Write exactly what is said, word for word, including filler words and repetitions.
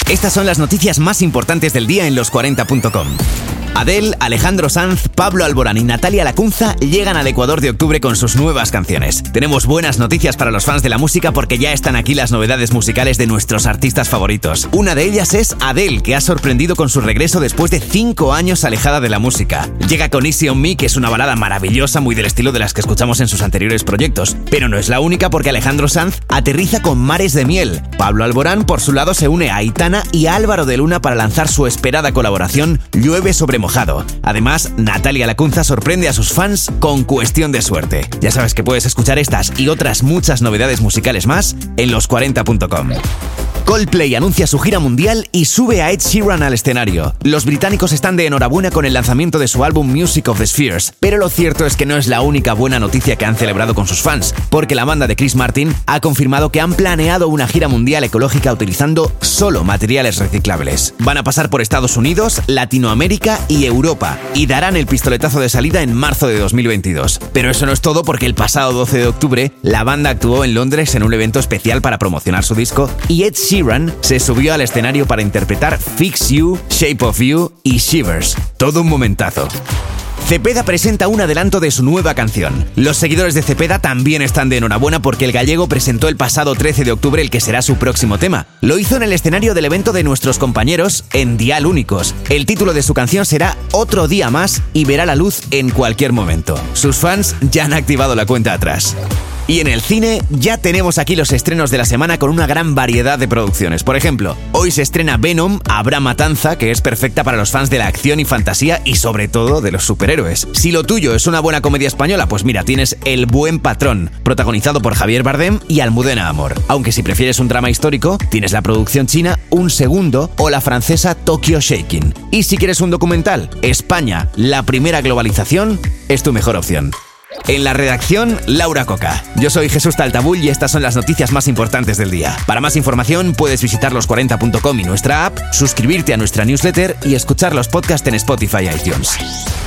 Estas son las noticias más importantes del día en los cuarenta punto com. Adele, Alejandro Sanz, Pablo Alborán y Natalia Lacunza llegan al Ecuador de octubre con sus nuevas canciones. Tenemos buenas noticias para los fans de la música porque ya están aquí las novedades musicales de nuestros artistas favoritos. Una de ellas es Adele, que ha sorprendido con su regreso después de cinco años alejada de la música. Llega con Easy on Me, que es una balada maravillosa, muy del estilo de las que escuchamos en sus anteriores proyectos. Pero no es la única porque Alejandro Sanz aterriza con Mares de Miel. Pablo Alborán, por su lado, se une a Aitana y a Álvaro de Luna para lanzar su esperada colaboración Llueve sobre mojado. Además, Natalia Lacunza sorprende a sus fans con Cuestión de Suerte. Ya sabes que puedes escuchar estas y otras muchas novedades musicales más en los cuarenta punto com. Coldplay anuncia su gira mundial y sube a Ed Sheeran al escenario. Los británicos están de enhorabuena con el lanzamiento de su álbum Music of the Spheres, pero lo cierto es que no es la única buena noticia que han celebrado con sus fans, porque la banda de Chris Martin ha confirmado que han planeado una gira mundial ecológica utilizando solo materiales reciclables. Van a pasar por Estados Unidos, Latinoamérica y Europa, y darán el pistoletazo de salida en marzo de dos mil veintidós. Pero eso no es todo, porque el pasado doce de octubre la banda actuó en Londres en un evento especial para promocionar su disco y Ed Sheeran se subió al escenario para interpretar Fix You, Shape of You y Shivers. Todo un momentazo. Cepeda presenta un adelanto de su nueva canción. Los seguidores de Cepeda también están de enhorabuena porque el gallego presentó el pasado trece de octubre el que será su próximo tema. Lo hizo en el escenario del evento de nuestros compañeros en Dial Únicos. El título de su canción será Otro Día Más y verá la luz en cualquier momento. Sus fans ya han activado la cuenta atrás. Y en el cine ya tenemos aquí los estrenos de la semana con una gran variedad de producciones. Por ejemplo, hoy se estrena Venom, Habrá Matanza, que es perfecta para los fans de la acción y fantasía y sobre todo de los superhéroes. Si lo tuyo es una buena comedia española, pues mira, tienes El Buen Patrón, protagonizado por Javier Bardem y Almudena Amor. Aunque si prefieres un drama histórico, tienes la producción china Un Segundo o la francesa Tokyo Shaking. Y si quieres un documental, España, la primera globalización, es tu mejor opción. En la redacción, Laura Coca. Yo soy Jesús Taltabull y estas son las noticias más importantes del día. Para más información puedes visitar los cuarenta punto com y nuestra app, suscribirte a nuestra newsletter y escuchar los podcasts en Spotify y iTunes.